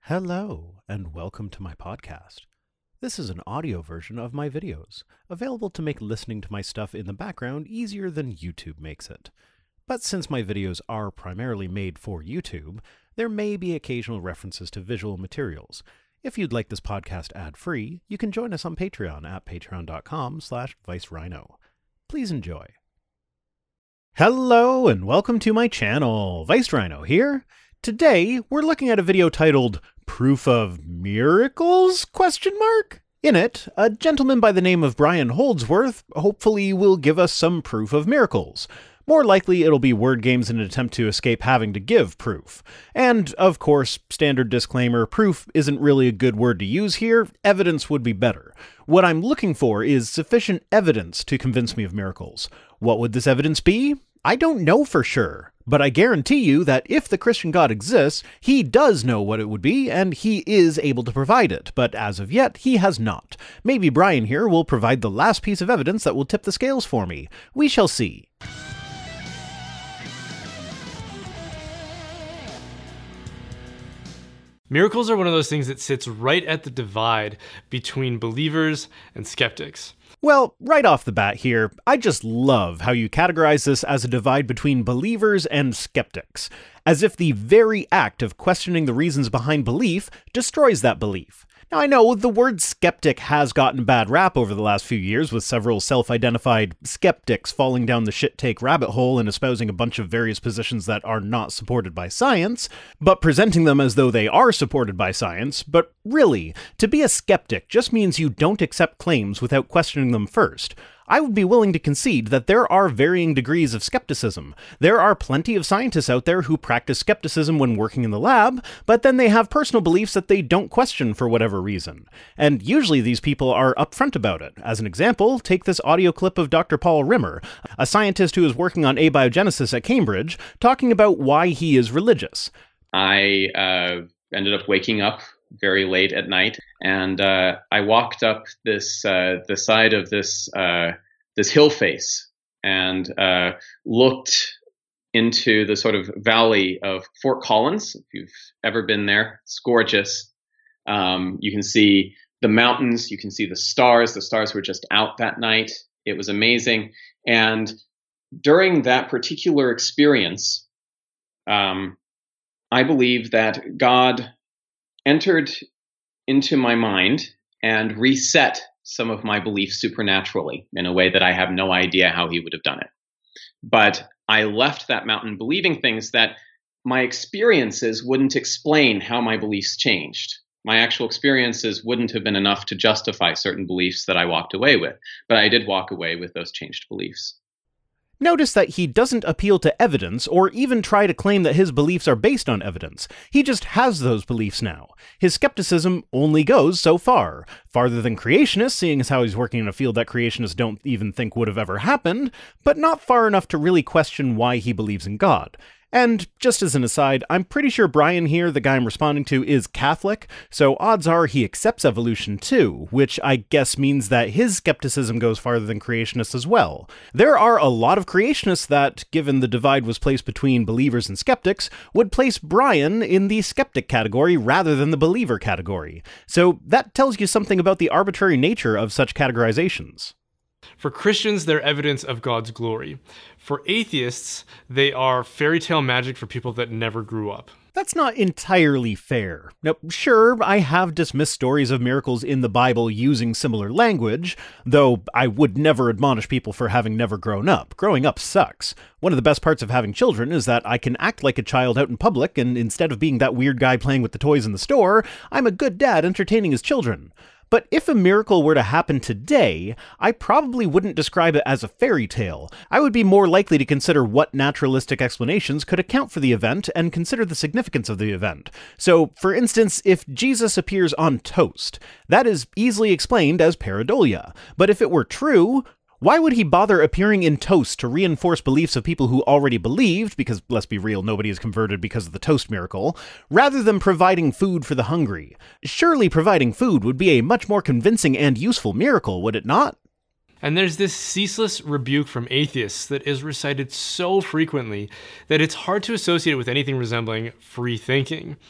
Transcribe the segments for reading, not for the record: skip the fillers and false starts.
Hello, and welcome to my podcast. This is an audio version of my videos, available to make listening to my stuff in the background easier than YouTube makes it. But since my videos are primarily made for YouTube, there may be occasional references to visual materials. If you'd like this podcast ad-free, you can join us on Patreon at patreon.com/ViceRhino. Please enjoy. Hello, and welcome to my channel. ViceRhino here. Today, we're looking at a video titled Proof of Miracles? In it, a gentleman by the name of Brian Holdsworth hopefully will give us some proof of miracles. More likely, it'll be word games in an attempt to escape having to give proof. And, of course, standard disclaimer, proof isn't really a good word to use here, evidence would be better. What I'm looking for is sufficient evidence to convince me of miracles. What would this evidence be? I don't know for sure, but I guarantee you that if the Christian God exists, he does know what it would be, and he is able to provide it, but as of yet, he has not. Maybe Brian here will provide the last piece of evidence that will tip the scales for me. We shall see. Miracles are one of those things that sits right at the divide between believers and skeptics. Well, right off the bat here, I just love how you categorize this as a divide between believers and skeptics, as if the very act of questioning the reasons behind belief destroys that belief. Now, I know the word skeptic has gotten a bad rap over the last few years, with several self-identified skeptics falling down the shit-take rabbit hole and espousing a bunch of various positions that are not supported by science, but presenting them as though they are supported by science. But really, to be a skeptic just means you don't accept claims without questioning them first. I would be willing to concede that there are varying degrees of skepticism. There are plenty of scientists out there who practice skepticism when working in the lab, but then they have personal beliefs that they don't question for whatever reason. And usually these people are upfront about it. As an example, take this audio clip of Dr. Paul Rimmer, a scientist who is working on abiogenesis at Cambridge, talking about why he is religious. I ended up waking up very late at night, and I walked up the side of this hill face and looked into the sort of valley of Fort Collins. If you've ever been there, it's gorgeous. You can see the mountains, you can see the stars. The stars were just out that night. It was amazing. And during that particular experience, I believe that God entered into my mind and reset some of my beliefs supernaturally in a way that I have no idea how he would have done it. But I left that mountain believing things that my experiences wouldn't explain how my beliefs changed. My actual experiences wouldn't have been enough to justify certain beliefs that I walked away with, but I did walk away with those changed beliefs. Notice that he doesn't appeal to evidence or even try to claim that his beliefs are based on evidence. He just has those beliefs now. His skepticism only goes so far. Farther than creationists, seeing as how he's working in a field that creationists don't even think would have ever happened, but not far enough to really question why he believes in God. And just as an aside, I'm pretty sure Brian here, the guy I'm responding to, is Catholic, so odds are he accepts evolution too, which I guess means that his skepticism goes farther than creationists as well. There are a lot of creationists that, given the divide was placed between believers and skeptics, would place Brian in the skeptic category rather than the believer category. So that tells you something about the arbitrary nature of such categorizations. For Christians, they're evidence of God's glory. For atheists, they are fairy tale magic for people that never grew up. That's not entirely fair. Now, sure, I have dismissed stories of miracles in the Bible using similar language, though I would never admonish people for having never grown up. Growing up sucks. One of the best parts of having children is that I can act like a child out in public, and instead of being that weird guy playing with the toys in the store, I'm a good dad entertaining his children. But if a miracle were to happen today, I probably wouldn't describe it as a fairy tale. I would be more likely to consider what naturalistic explanations could account for the event and consider the significance of the event. So, for instance, if Jesus appears on toast, that is easily explained as pareidolia. But if it were true, why would he bother appearing in toast to reinforce beliefs of people who already believed, because let's be real, nobody is converted because of the toast miracle, rather than providing food for the hungry? Surely providing food would be a much more convincing and useful miracle, would it not? And there's this ceaseless rebuke from atheists that is recited so frequently that it's hard to associate it with anything resembling free thinking.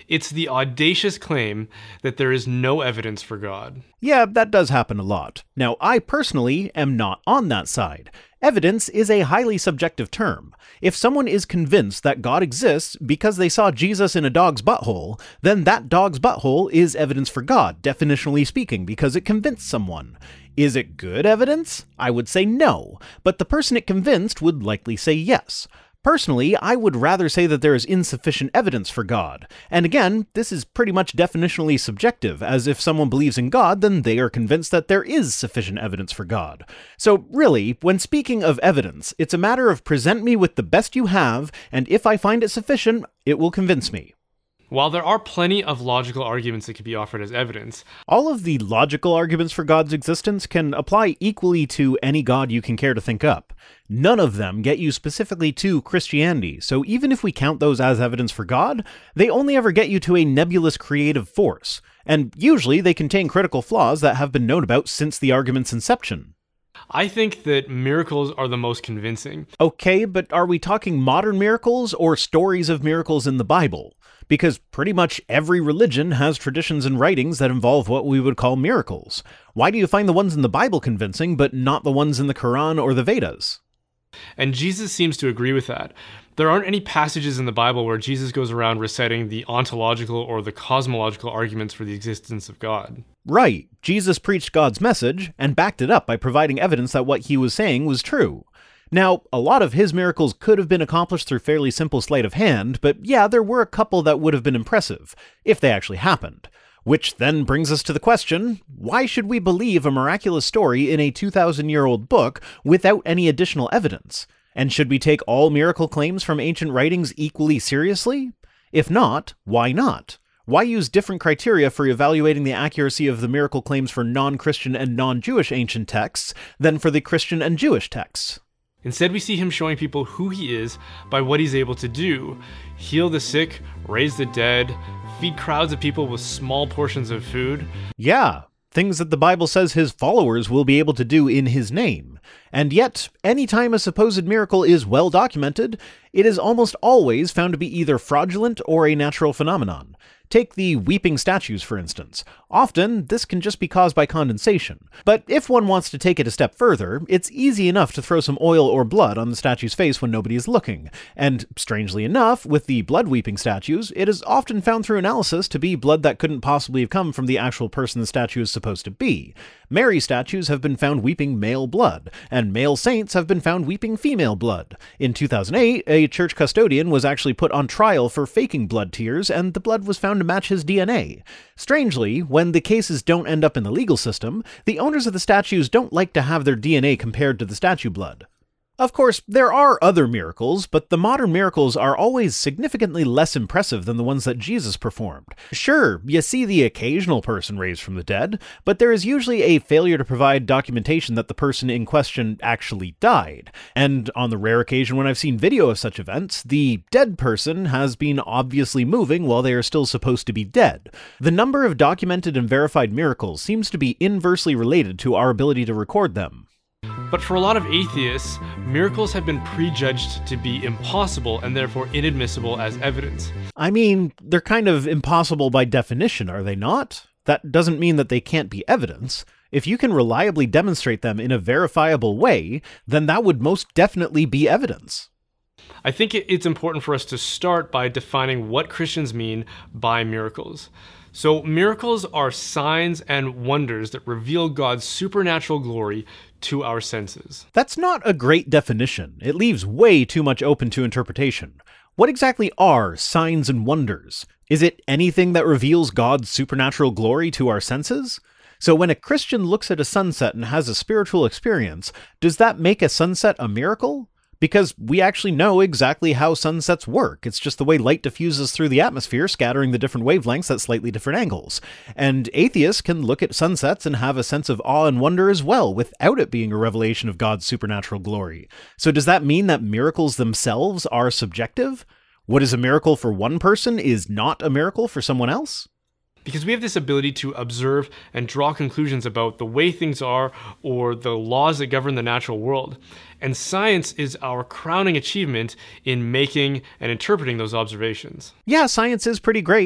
It's the audacious claim that there is no evidence for God. Yeah, that does happen a lot. Now, I personally am not on that side. Evidence is a highly subjective term. If someone is convinced that God exists because they saw Jesus in a dog's butthole, then that dog's butthole is evidence for God, definitionally speaking, because it convinced someone. Is it good evidence? I would say no, but the person it convinced would likely say yes. Personally, I would rather say that there is insufficient evidence for God. And again, this is pretty much definitionally subjective, as if someone believes in God, then they are convinced that there is sufficient evidence for God. So really, when speaking of evidence, it's a matter of present me with the best you have, and if I find it sufficient, it will convince me. While there are plenty of logical arguments that can be offered as evidence, all of the logical arguments for God's existence can apply equally to any God you can care to think up. None of them get you specifically to Christianity, so even if we count those as evidence for God, they only ever get you to a nebulous creative force, and usually they contain critical flaws that have been known about since the argument's inception. I think that miracles are the most convincing. Okay, but are we talking modern miracles or stories of miracles in the Bible? Because pretty much every religion has traditions and writings that involve what we would call miracles. Why do you find the ones in the Bible convincing, but not the ones in the Quran or the Vedas? And Jesus seems to agree with that. There aren't any passages in the Bible where Jesus goes around reciting the ontological or the cosmological arguments for the existence of God. Right. Jesus preached God's message and backed it up by providing evidence that what he was saying was true. Now, a lot of his miracles could have been accomplished through fairly simple sleight of hand, but yeah, there were a couple that would have been impressive, if they actually happened. Which then brings us to the question, why should we believe a miraculous story in a 2,000-year-old book without any additional evidence? And should we take all miracle claims from ancient writings equally seriously? If not, why not? Why use different criteria for evaluating the accuracy of the miracle claims for non-Christian and non-Jewish ancient texts than for the Christian and Jewish texts? Instead, we see him showing people who he is by what he's able to do. Heal the sick, raise the dead, feed crowds of people with small portions of food. Yeah, things that the Bible says his followers will be able to do in his name. And yet, anytime a supposed miracle is well documented, it is almost always found to be either fraudulent or a natural phenomenon. Take the weeping statues, for instance. Often, this can just be caused by condensation. But if one wants to take it a step further, it's easy enough to throw some oil or blood on the statue's face when nobody is looking. And strangely enough, with the blood-weeping statues, it is often found through analysis to be blood that couldn't possibly have come from the actual person the statue is supposed to be. Mary statues have been found weeping male blood, and male saints have been found weeping female blood. In 2008, a church custodian was actually put on trial for faking blood tears, and the blood was found to match his DNA. Strangely, when the cases don't end up in the legal system, the owners of the statues don't like to have their DNA compared to the statue blood. Of course, there are other miracles, but the modern miracles are always significantly less impressive than the ones that Jesus performed. Sure, you see the occasional person raised from the dead, but there is usually a failure to provide documentation that the person in question actually died. And on the rare occasion when I've seen video of such events, the dead person has been obviously moving while they are still supposed to be dead. The number of documented and verified miracles seems to be inversely related to our ability to record them. But for a lot of atheists, miracles have been prejudged to be impossible and therefore inadmissible as evidence. I mean, they're kind of impossible by definition, are they not? That doesn't mean that they can't be evidence. If you can reliably demonstrate them in a verifiable way, then that would most definitely be evidence. I think it's important for us to start by defining what Christians mean by miracles. So miracles are signs and wonders that reveal God's supernatural glory to our senses. That's not a great definition. It leaves way too much open to interpretation. What exactly are signs and wonders? Is it anything that reveals God's supernatural glory to our senses? So when a Christian looks at a sunset and has a spiritual experience, does that make a sunset a miracle? Because we actually know exactly how sunsets work. It's just the way light diffuses through the atmosphere, scattering the different wavelengths at slightly different angles. And atheists can look at sunsets and have a sense of awe and wonder as well, without it being a revelation of God's supernatural glory. So does that mean that miracles themselves are subjective? What is a miracle for one person is not a miracle for someone else? Because we have this ability to observe and draw conclusions about the way things are or the laws that govern the natural world. And science is our crowning achievement in making and interpreting those observations. Yeah, science is pretty great.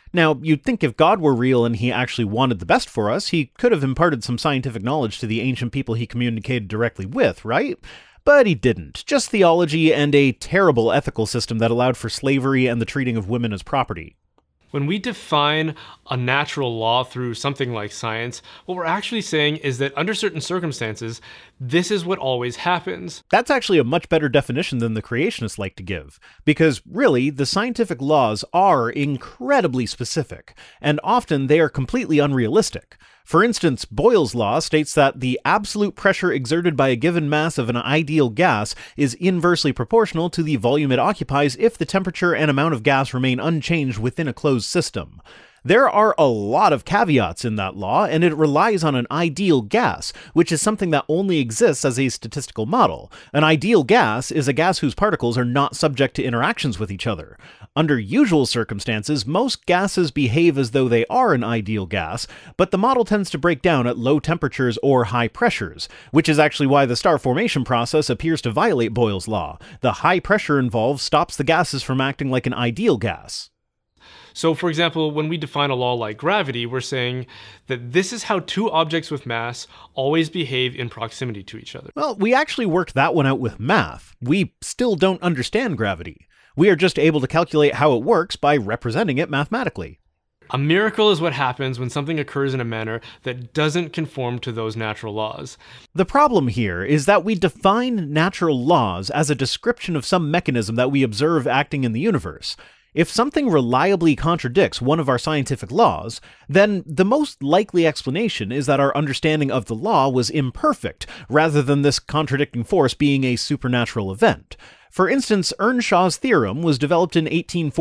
Now, you'd think if God were real and he actually wanted the best for us, he could have imparted some scientific knowledge to the ancient people he communicated directly with, right? But he didn't. Just theology and a terrible ethical system that allowed for slavery and the treating of women as property. When we define a natural law through something like science, what we're actually saying is that under certain circumstances, this is what always happens. That's actually a much better definition than the creationists like to give, because really, the scientific laws are incredibly specific, and often they are completely unrealistic. For instance, Boyle's law states that the absolute pressure exerted by a given mass of an ideal gas is inversely proportional to the volume it occupies if the temperature and amount of gas remain unchanged within a closed system. There are a lot of caveats in that law, and it relies on an ideal gas, which is something that only exists as a statistical model. An ideal gas is a gas whose particles are not subject to interactions with each other. Under usual circumstances, most gases behave as though they are an ideal gas, but the model tends to break down at low temperatures or high pressures, which is actually why the star formation process appears to violate Boyle's law. The high pressure involved stops the gases from acting like an ideal gas. So, for example, when we define a law like gravity, we're saying that this is how two objects with mass always behave in proximity to each other. Well, we actually worked that one out with math. We still don't understand gravity. We are just able to calculate how it works by representing it mathematically. A miracle is what happens when something occurs in a manner that doesn't conform to those natural laws. The problem here is that we define natural laws as a description of some mechanism that we observe acting in the universe. If something reliably contradicts one of our scientific laws, then the most likely explanation is that our understanding of the law was imperfect, rather than this contradicting force being a supernatural event. For instance, Earnshaw's theorem was developed in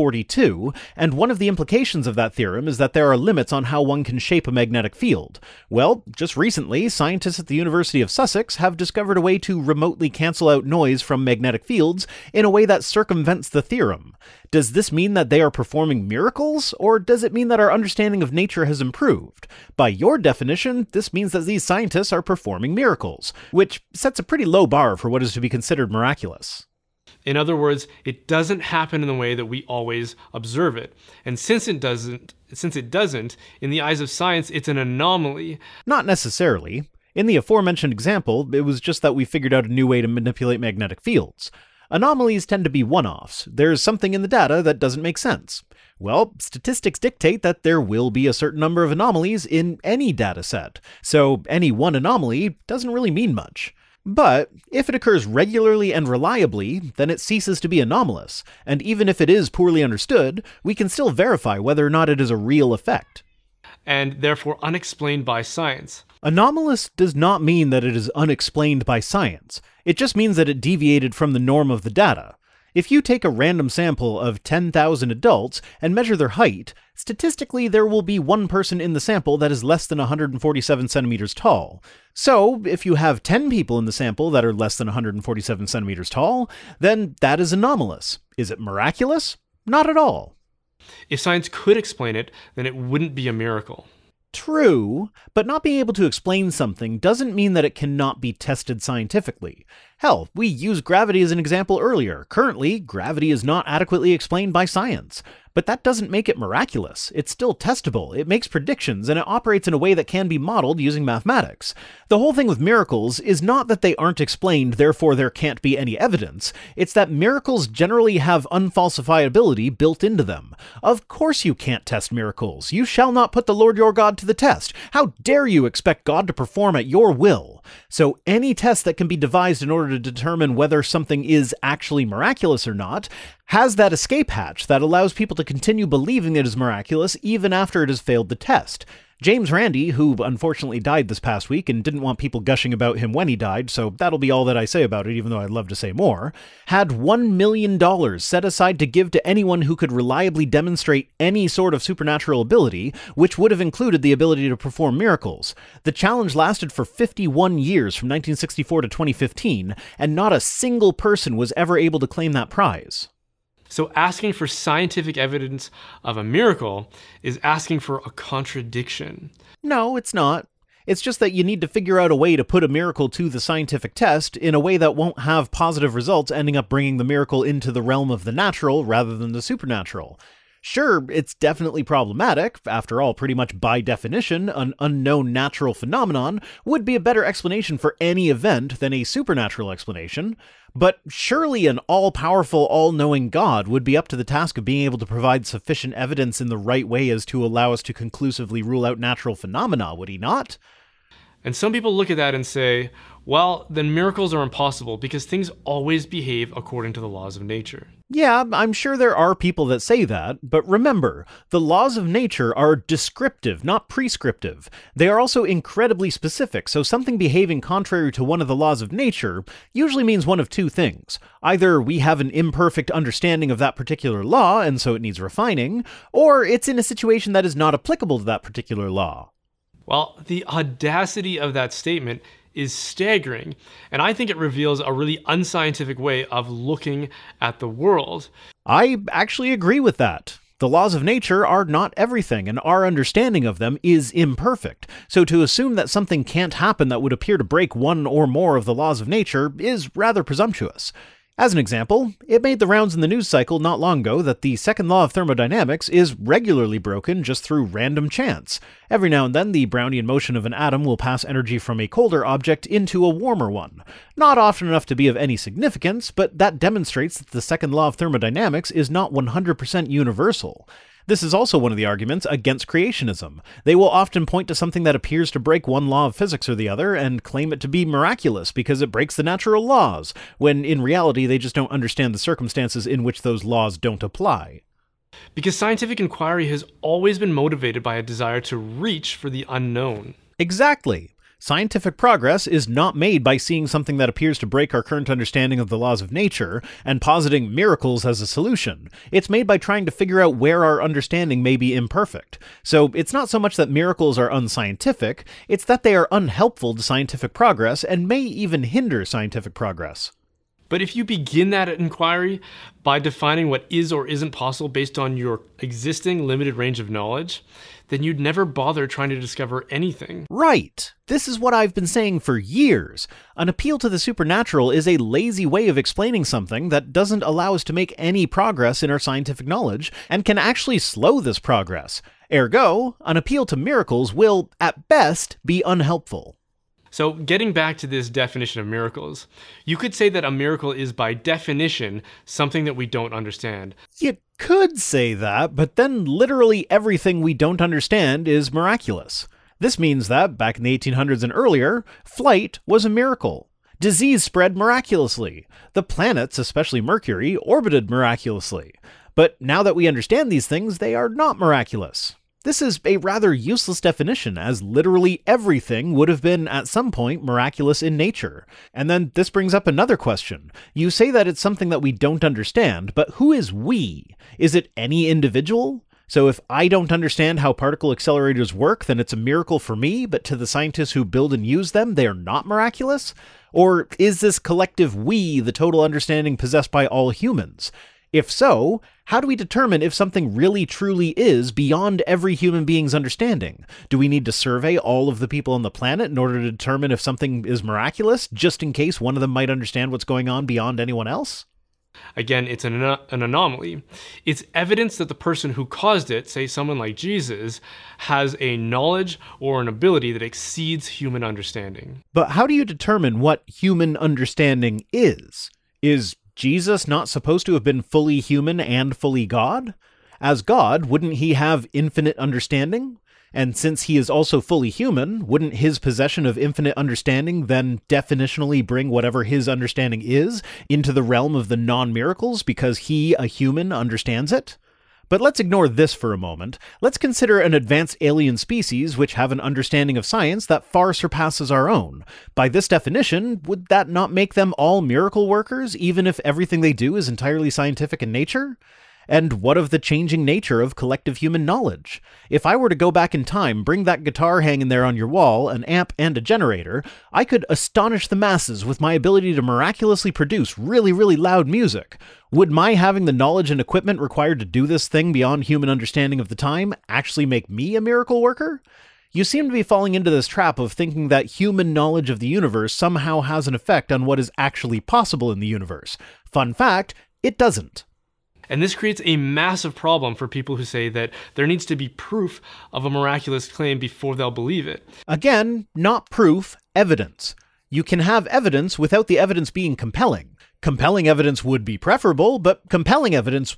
1842, and one of the implications of that theorem is that there are limits on how one can shape a magnetic field. Well, just recently, scientists at the University of Sussex have discovered a way to remotely cancel out noise from magnetic fields in a way that circumvents the theorem. Does this mean that they are performing miracles, or does it mean that our understanding of nature has improved? By your definition, this means that these scientists are performing miracles, which sets a pretty low bar for what is to be considered miraculous. In other words, it doesn't happen in the way that we always observe it. And since it doesn't, in the eyes of science, it's an anomaly. Not necessarily. In the aforementioned example, it was just that we figured out a new way to manipulate magnetic fields. Anomalies tend to be one-offs. There's something in the data that doesn't make sense. Well, statistics dictate that there will be a certain number of anomalies in any data set, so any one anomaly doesn't really mean much. But if it occurs regularly and reliably, then it ceases to be anomalous, and even if it is poorly understood, we can still verify whether or not it is a real effect. And therefore unexplained by science. Anomalous does not mean that it is unexplained by science. It just means that it deviated from the norm of the data. If you take a random sample of 10,000 adults and measure their height, statistically there will be one person in the sample that is less than 147 centimeters tall. So, if you have 10 people in the sample that are less than 147 centimeters tall, then that is anomalous. Is it miraculous? Not at all. If science could explain it, then it wouldn't be a miracle. True, but not being able to explain something doesn't mean that it cannot be tested scientifically. Hell, we used gravity as an example earlier. Currently, gravity is not adequately explained by science. But that doesn't make it miraculous. It's still testable, it makes predictions, and it operates in a way that can be modeled using mathematics. The whole thing with miracles is not that they aren't explained, therefore there can't be any evidence. It's that miracles generally have unfalsifiability built into them. Of course you can't test miracles. You shall not put the Lord your God to the test. How dare you expect God to perform at your will? So any test that can be devised in order to determine whether something is actually miraculous or not has that escape hatch that allows people to continue believing it is miraculous even after it has failed the test. James Randi, who unfortunately died this past week and didn't want people gushing about him when he died, so that'll be all that I say about it, even though I'd love to say more, had $1 million set aside to give to anyone who could reliably demonstrate any sort of supernatural ability, which would have included the ability to perform miracles. The challenge lasted for 51 years, from 1964 to 2015, and not a single person was ever able to claim that prize. So asking for scientific evidence of a miracle is asking for a contradiction. No, it's not. It's just that you need to figure out a way to put a miracle to the scientific test in a way that won't have positive results ending up bringing the miracle into the realm of the natural rather than the supernatural. Sure, it's definitely problematic. After all, pretty much by definition, an unknown natural phenomenon would be a better explanation for any event than a supernatural explanation. But surely an all-powerful, all-knowing God would be up to the task of being able to provide sufficient evidence in the right way as to allow us to conclusively rule out natural phenomena, would he not? And some people look at that and say, well, then miracles are impossible because things always behave according to the laws of nature. Yeah, I'm sure there are people that say that, but remember, the laws of nature are descriptive, not prescriptive. They are also incredibly specific, so something behaving contrary to one of the laws of nature usually means one of two things. Either we have an imperfect understanding of that particular law, and so it needs refining, or it's in a situation that is not applicable to that particular law. Well, the audacity of that statement is staggering, and I think it reveals a really unscientific way of looking at the world. I actually agree with that. The laws of nature are not everything, and our understanding of them is imperfect. So to assume that something can't happen that would appear to break one or more of the laws of nature is rather presumptuous. As an example, it made the rounds in the news cycle not long ago that the second law of thermodynamics is regularly broken just through random chance. Every now and then, the Brownian motion of an atom will pass energy from a colder object into a warmer one. Not often enough to be of any significance, but that demonstrates that the second law of thermodynamics is not 100% universal. This is also one of the arguments against creationism. They will often point to something that appears to break one law of physics or the other and claim it to be miraculous because it breaks the natural laws, when in reality they just don't understand the circumstances in which those laws don't apply. Because scientific inquiry has always been motivated by a desire to reach for the unknown. Exactly. Scientific progress is not made by seeing something that appears to break our current understanding of the laws of nature and positing miracles as a solution. It's made by trying to figure out where our understanding may be imperfect. So it's not so much that miracles are unscientific, it's that they are unhelpful to scientific progress and may even hinder scientific progress. But if you begin that inquiry by defining what is or isn't possible based on your existing limited range of knowledge, then you'd never bother trying to discover anything. Right. This is what I've been saying for years. An appeal to the supernatural is a lazy way of explaining something that doesn't allow us to make any progress in our scientific knowledge and can actually slow this progress. Ergo, an appeal to miracles will, at best, be unhelpful. So getting back to this definition of miracles, you could say that a miracle is by definition something that we don't understand. You could say that, but then literally everything we don't understand is miraculous. This means that, back in the 1800s and earlier, flight was a miracle. Disease spread miraculously. The planets, especially Mercury, orbited miraculously. But now that we understand these things, they are not miraculous. This is a rather useless definition, as literally everything would have been at some point miraculous in nature. And then this brings up another question. You say that it's something that we don't understand, but who is we? Is it any individual? So if I don't understand how particle accelerators work, then it's a miracle for me, but to the scientists who build and use them, they are not miraculous? Or is this collective we the total understanding possessed by all humans? If so, how do we determine if something really truly is beyond every human being's understanding? Do we need to survey all of the people on the planet in order to determine if something is miraculous, just in case one of them might understand what's going on beyond anyone else? Again, it's an anomaly. It's evidence that the person who caused it, say someone like Jesus, has a knowledge or an ability that exceeds human understanding. But how do you determine what human understanding is? Is Jesus not supposed to have been fully human and fully God? As God, wouldn't he have infinite understanding? And since he is also fully human, wouldn't his possession of infinite understanding then definitionally bring whatever his understanding is into the realm of the non-miracles because he, a human, understands it? But let's ignore this for a moment. Let's consider an advanced alien species which have an understanding of science that far surpasses our own. By this definition, would that not make them all miracle workers, even if everything they do is entirely scientific in nature? And what of the changing nature of collective human knowledge? If I were to go back in time, bring that guitar hanging there on your wall, an amp and a generator, I could astonish the masses with my ability to miraculously produce really, really loud music. Would my having the knowledge and equipment required to do this thing beyond human understanding of the time actually make me a miracle worker? You seem to be falling into this trap of thinking that human knowledge of the universe somehow has an effect on what is actually possible in the universe. Fun fact, it doesn't. And this creates a massive problem for people who say that there needs to be proof of a miraculous claim before they'll believe it. Again, not proof, evidence. You can have evidence without the evidence being compelling. Compelling evidence would be preferable, but compelling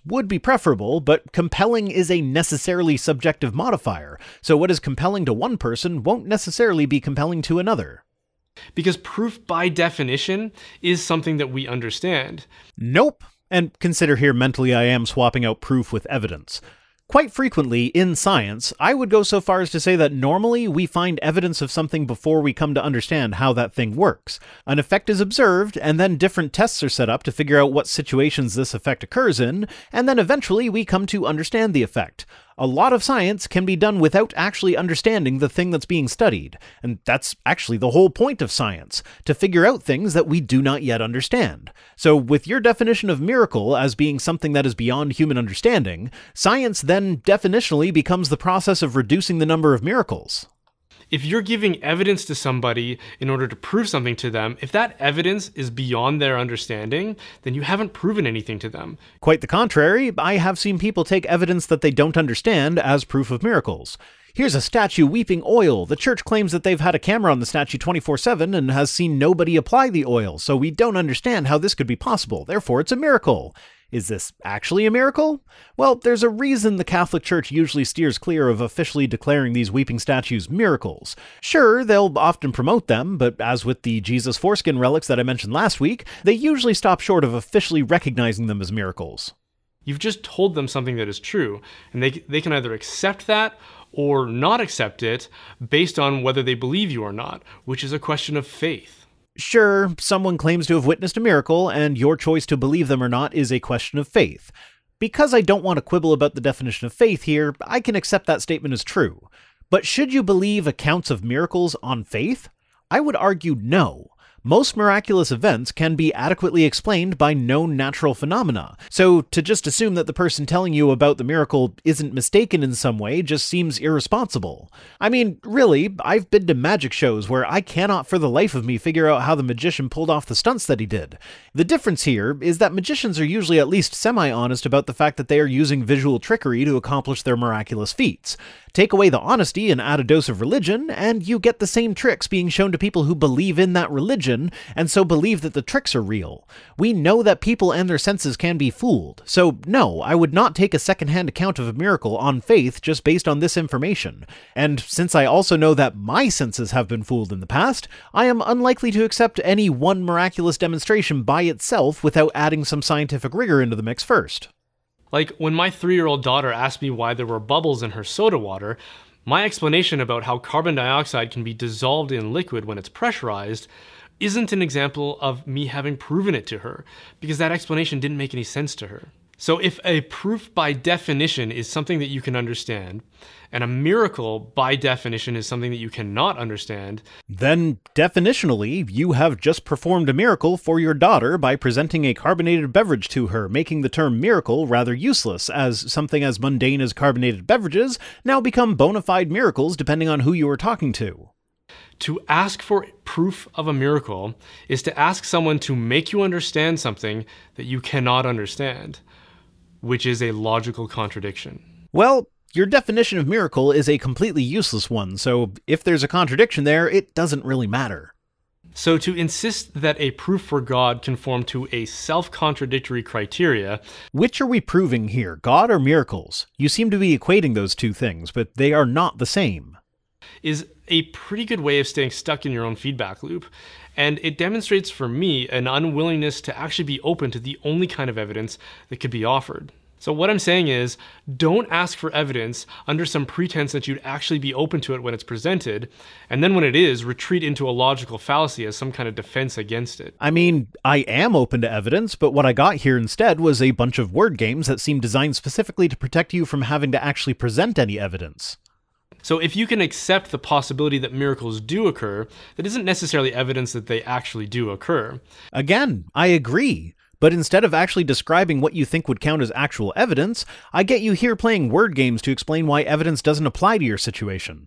is a necessarily subjective modifier. So what is compelling to one person won't necessarily be compelling to another. Because proof by definition is something that we understand. Nope. And consider here mentally I am swapping out proof with evidence. Quite frequently, in science, I would go so far as to say that normally we find evidence of something before we come to understand how that thing works. An effect is observed, and then different tests are set up to figure out what situations this effect occurs in, and then eventually we come to understand the effect. A lot of science can be done without actually understanding the thing that's being studied, and that's actually the whole point of science, to figure out things that we do not yet understand. So with your definition of miracle as being something that is beyond human understanding, science then definitionally becomes the process of reducing the number of miracles. If you're giving evidence to somebody in order to prove something to them, if that evidence is beyond their understanding, then you haven't proven anything to them. Quite the contrary, I have seen people take evidence that they don't understand as proof of miracles. Here's a statue weeping oil. The church claims that they've had a camera on the statue 24/7 and has seen nobody apply the oil, so we don't understand how this could be possible. Therefore, it's a miracle. Is this actually a miracle? Well, there's a reason the Catholic Church usually steers clear of officially declaring these weeping statues miracles. Sure, they'll often promote them, but as with the Jesus foreskin relics that I mentioned last week, they usually stop short of officially recognizing them as miracles. You've just told them something that is true, and they can either accept that or not accept it based on whether they believe you or not, which is a question of faith. Sure, someone claims to have witnessed a miracle, and your choice to believe them or not is a question of faith. Because I don't want to quibble about the definition of faith here, I can accept that statement as true. But should you believe accounts of miracles on faith? I would argue no. Most miraculous events can be adequately explained by known natural phenomena, so to just assume that the person telling you about the miracle isn't mistaken in some way just seems irresponsible. I mean, really, I've been to magic shows where I cannot for the life of me figure out how the magician pulled off the stunts that he did. The difference here is that magicians are usually at least semi-honest about the fact that they are using visual trickery to accomplish their miraculous feats. Take away the honesty and add a dose of religion, and you get the same tricks being shown to people who believe in that religion, and so believe that the tricks are real. We know that people and their senses can be fooled, so no, I would not take a second-hand account of a miracle on faith just based on this information. And since I also know that my senses have been fooled in the past, I am unlikely to accept any one miraculous demonstration by itself without adding some scientific rigor into the mix first. Like, when my 3-year-old daughter asked me why there were bubbles in her soda water, my explanation about how carbon dioxide can be dissolved in liquid when it's pressurized isn't an example of me having proven it to her, because that explanation didn't make any sense to her. So if a proof by definition is something that you can understand, and a miracle by definition is something that you cannot understand, then definitionally, you have just performed a miracle for your daughter by presenting a carbonated beverage to her, making the term miracle rather useless, as something as mundane as carbonated beverages now become bona fide miracles depending on who you are talking to. To ask for proof of a miracle is to ask someone to make you understand something that you cannot understand, which is a logical contradiction. Well, your definition of miracle is a completely useless one, so if there's a contradiction there, it doesn't really matter. So to insist that a proof for God conform to a self-contradictory criteria... Which are we proving here, God or miracles? You seem to be equating those two things, but they are not the same. ...is a pretty good way of staying stuck in your own feedback loop. And it demonstrates for me an unwillingness to actually be open to the only kind of evidence that could be offered. So what I'm saying is, don't ask for evidence under some pretense that you'd actually be open to it when it's presented, and then when it is, retreat into a logical fallacy as some kind of defense against it. I mean, I am open to evidence, but what I got here instead was a bunch of word games that seem designed specifically to protect you from having to actually present any evidence. So if you can accept the possibility that miracles do occur, that isn't necessarily evidence that they actually do occur. Again, I agree. But instead of actually describing what you think would count as actual evidence, I get you here playing word games to explain why evidence doesn't apply to your situation.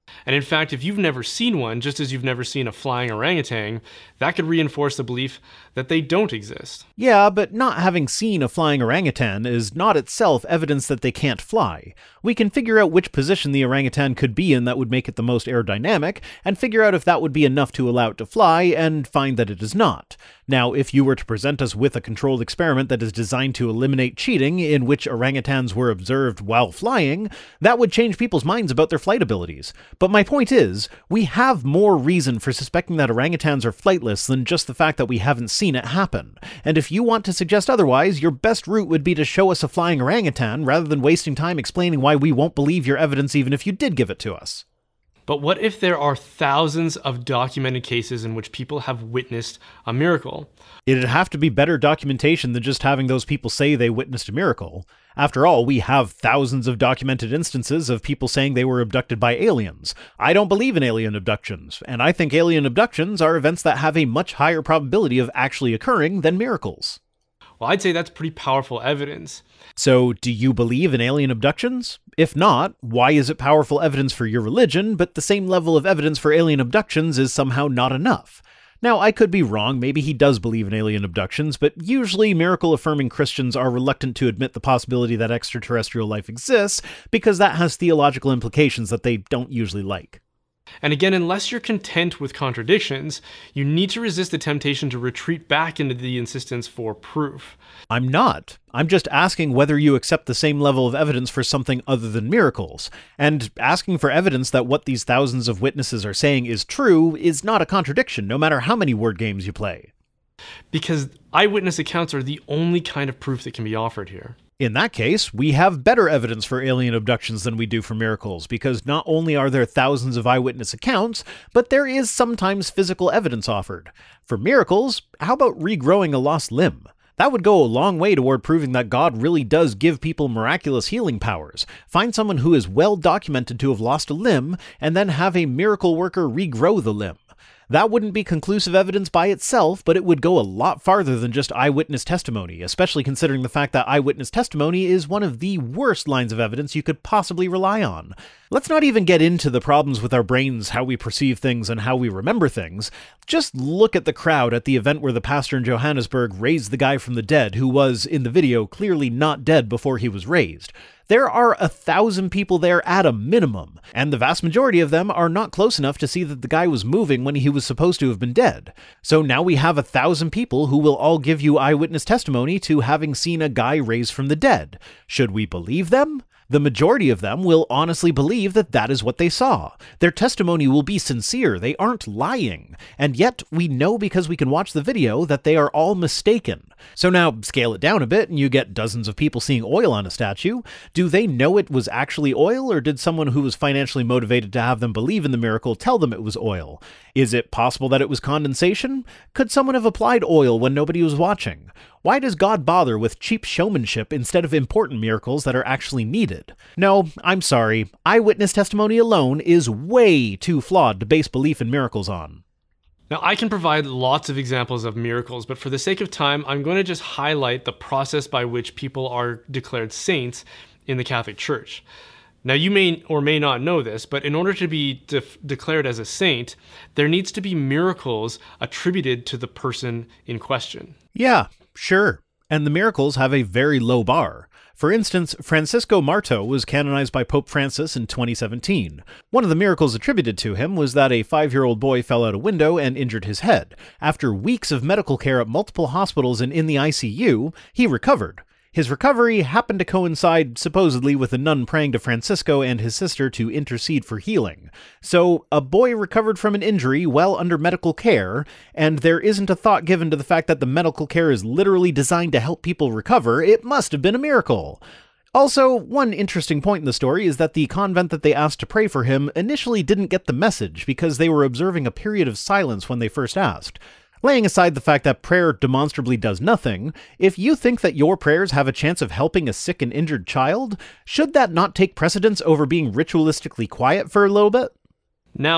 And in fact, if you've never seen one, just as you've never seen a flying orangutan, that could reinforce the belief that they don't exist. Yeah, but not having seen a flying orangutan is not itself evidence that they can't fly. We can figure out which position the orangutan could be in that would make it the most aerodynamic, and figure out if that would be enough to allow it to fly, and find that it is not. Now, if you were to present us with a controlled experiment that is designed to eliminate cheating, in which orangutans were observed while flying, that would change people's minds about their flight abilities. But my point is, we have more reason for suspecting that orangutans are flightless than just the fact that we haven't seen it happen. And if you want to suggest otherwise, your best route would be to show us a flying orangutan rather than wasting time explaining why we won't believe your evidence even if you did give it to us. But what if there are thousands of documented cases in which people have witnessed a miracle? It'd have to be better documentation than just having those people say they witnessed a miracle. After all, we have thousands of documented instances of people saying they were abducted by aliens. I don't believe in alien abductions, and I think alien abductions are events that have a much higher probability of actually occurring than miracles. Well, I'd say that's pretty powerful evidence. So, do you believe in alien abductions? If not, why is it powerful evidence for your religion, but the same level of evidence for alien abductions is somehow not enough? Now, I could be wrong, maybe he does believe in alien abductions, but usually miracle-affirming Christians are reluctant to admit the possibility that extraterrestrial life exists, because that has theological implications that they don't usually like. And again, unless you're content with contradictions, you need to resist the temptation to retreat back into the insistence for proof. I'm not. I'm just asking whether you accept the same level of evidence for something other than miracles. And asking for evidence that what these thousands of witnesses are saying is true is not a contradiction, no matter how many word games you play. Because eyewitness accounts are the only kind of proof that can be offered here. In that case, we have better evidence for alien abductions than we do for miracles, because not only are there thousands of eyewitness accounts, but there is sometimes physical evidence offered. For miracles, how about regrowing a lost limb? That would go a long way toward proving that God really does give people miraculous healing powers. Find someone who is well documented to have lost a limb, and then have a miracle worker regrow the limb. That wouldn't be conclusive evidence by itself, but it would go a lot farther than just eyewitness testimony, especially considering the fact that eyewitness testimony is one of the worst lines of evidence you could possibly rely on. Let's not even get into the problems with our brains, how we perceive things, and how we remember things. Just look at the crowd at the event where the pastor in Johannesburg raised the guy from the dead, who was, in the video, clearly not dead before he was raised. There are 1,000 people there at a minimum, and the vast majority of them are not close enough to see that the guy was moving when he was supposed to have been dead. So now we have 1,000 people who will all give you eyewitness testimony to having seen a guy raised from the dead. Should we believe them? The majority of them will honestly believe that that is what they saw. Their testimony will be sincere, they aren't lying. And yet, we know because we can watch the video that they are all mistaken. So now, scale it down a bit and you get dozens of people seeing oil on a statue. Do they know it was actually oil, or did someone who was financially motivated to have them believe in the miracle tell them it was oil? Is it possible that it was condensation? Could someone have applied oil when nobody was watching? Why does God bother with cheap showmanship instead of important miracles that are actually needed? No, I'm sorry. Eyewitness testimony alone is way too flawed to base belief in miracles on. Now, I can provide lots of examples of miracles, but for the sake of time, I'm going to just highlight the process by which people are declared saints in the Catholic Church. Now, you may or may not know this, but in order to be declared as a saint, there needs to be miracles attributed to the person in question. Yeah, sure. And the miracles have a very low bar. For instance, Francisco Marto was canonized by Pope Francis in 2017. One of the miracles attributed to him was that a 5-year-old boy fell out a window and injured his head. After weeks of medical care at multiple hospitals and in the ICU, he recovered. His recovery happened to coincide supposedly with a nun praying to Francisco and his sister to intercede for healing. So, a boy recovered from an injury well under medical care, and there isn't a thought given to the fact that the medical care is literally designed to help people recover. It must have been a miracle. Also, one interesting point in the story is that the convent that they asked to pray for him initially didn't get the message because they were observing a period of silence when they first asked. Laying aside the fact that prayer demonstrably does nothing, if you think that your prayers have a chance of helping a sick and injured child, should that not take precedence over being ritualistically quiet for a little bit? Now,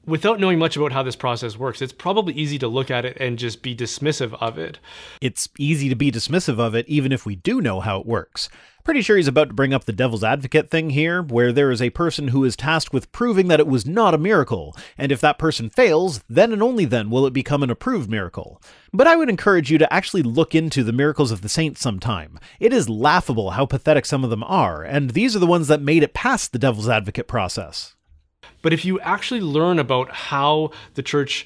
without knowing much about how this process works, it's probably easy to look at it and just be dismissive of it. It's easy to be dismissive of it even if we do know how it works. Pretty sure he's about to bring up the devil's advocate thing here, where there is a person who is tasked with proving that it was not a miracle, and if that person fails, then and only then will it become an approved miracle. But I would encourage you to actually look into the miracles of the saints sometime. It is laughable how pathetic some of them are, and these are the ones that made it past the devil's advocate process. But if you actually learn about how the church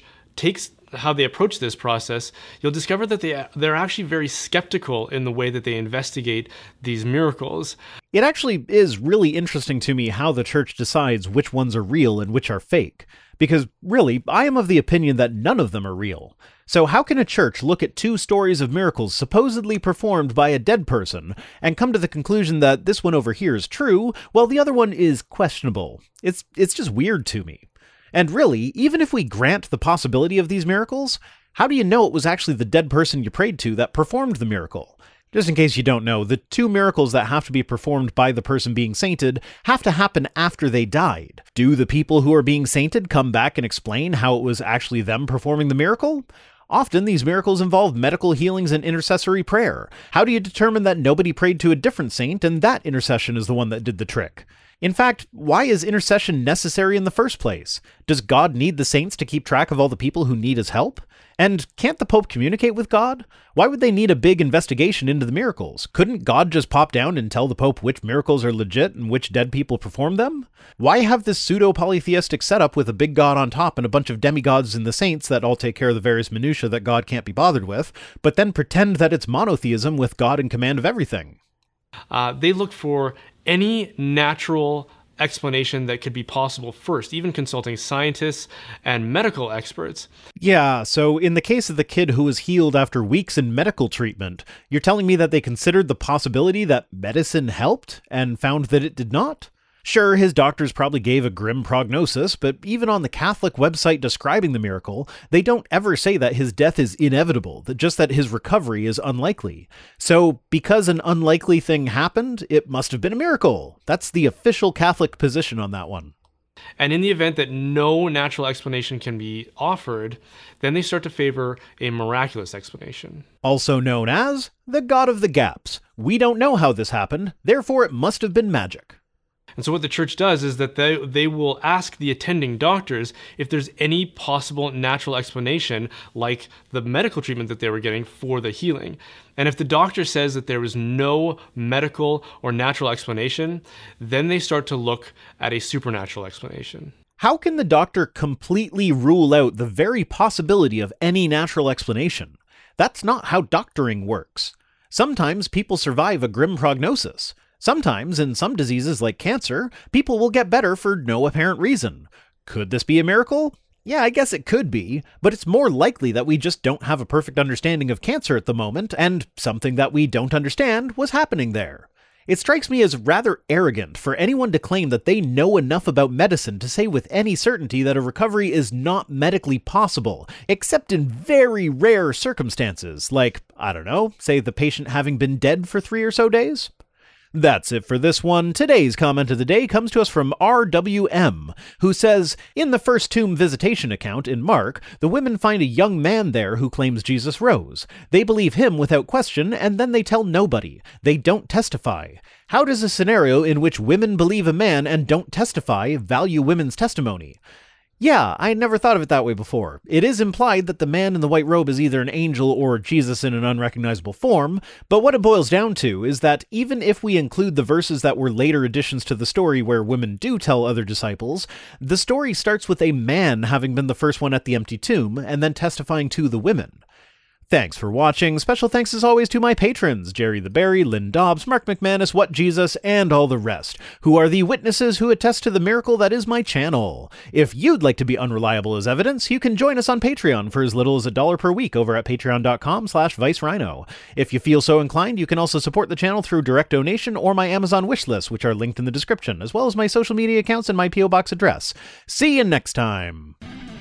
how they approach this process, you'll discover that they're actually very skeptical in the way that they investigate these miracles. It actually is really interesting to me how the church decides which ones are real and which are fake. Because, really, I am of the opinion that none of them are real. So how can a church look at 2 stories of miracles supposedly performed by a dead person and come to the conclusion that this one over here is true, while the other one is questionable? It's just weird to me. And really, even if we grant the possibility of these miracles, how do you know it was actually the dead person you prayed to that performed the miracle? Just in case you don't know, the 2 miracles that have to be performed by the person being sainted have to happen after they died. Do the people who are being sainted come back and explain how it was actually them performing the miracle? Often these miracles involve medical healings and intercessory prayer. How do you determine that nobody prayed to a different saint and that intercession is the one that did the trick? In fact, why is intercession necessary in the first place? Does God need the saints to keep track of all the people who need his help? And can't the Pope communicate with God? Why would they need a big investigation into the miracles? Couldn't God just pop down and tell the Pope which miracles are legit and which dead people performed them? Why have this pseudo-polytheistic setup with a big god on top and a bunch of demigods and the saints that all take care of the various minutiae that God can't be bothered with, but then pretend that it's monotheism with God in command of everything? They look for any natural explanation that could be possible first, even consulting scientists and medical experts. Yeah, so in the case of the kid who was healed after weeks in medical treatment, you're telling me that they considered the possibility that medicine helped and found that it did not? Sure, his doctors probably gave a grim prognosis, but even on the Catholic website describing the miracle, they don't ever say that his death is inevitable, just that his recovery is unlikely. So, because an unlikely thing happened, it must have been a miracle. That's the official Catholic position on that one. And in the event that no natural explanation can be offered, then they start to favor a miraculous explanation. Also known as the God of the Gaps. We don't know how this happened, therefore it must have been magic. And so what the church does is that they will ask the attending doctors if there's any possible natural explanation, like the medical treatment that they were getting for the healing. And if the doctor says that there was no medical or natural explanation, then they start to look at a supernatural explanation. How can the doctor completely rule out the very possibility of any natural explanation? That's not how doctoring works. Sometimes people survive a grim prognosis. Sometimes, in some diseases like cancer, people will get better for no apparent reason. Could this be a miracle? Yeah, I guess it could be, but it's more likely that we just don't have a perfect understanding of cancer at the moment, and something that we don't understand was happening there. It strikes me as rather arrogant for anyone to claim that they know enough about medicine to say with any certainty that a recovery is not medically possible, except in very rare circumstances, like, I don't know, say the patient having been dead for 3 or so days. That's it for this one. Today's comment of the day comes to us from RWM, who says, in the first tomb visitation account in Mark, the women find a young man there who claims Jesus rose. They believe him without question, and then they tell nobody. They don't testify. How does a scenario in which women believe a man and don't testify value women's testimony? Yeah, I had never thought of it that way before. It is implied that the man in the white robe is either an angel or Jesus in an unrecognizable form, but what it boils down to is that even if we include the verses that were later additions to the story where women do tell other disciples, the story starts with a man having been the first one at the empty tomb and then testifying to the women. Thanks for watching. Special thanks as always to my patrons, Jerry the Berry, Lynn Dobbs, Mark McManus, What Jesus, and all the rest, who are the witnesses who attest to the miracle that is my channel. If you'd like to be unreliable as evidence, you can join us on Patreon for as little as $1 per week over at patreon.com/ViceRhino. If you feel so inclined, you can also support the channel through direct donation or my Amazon wishlist, which are linked in the description, as well as my social media accounts and my P.O. Box address. See you next time!